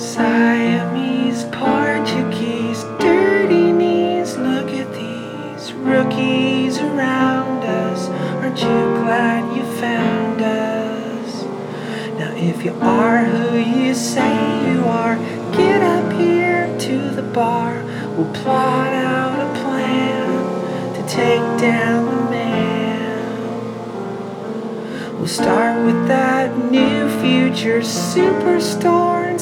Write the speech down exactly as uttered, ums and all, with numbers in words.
Siamese, Portuguese, dirty knees. Look at these rookies around us. Aren't you glad you found us? Now if you are who you say you are, get up here to the bar. We'll plot out a plan to take down the man. We'll start with that new future superstore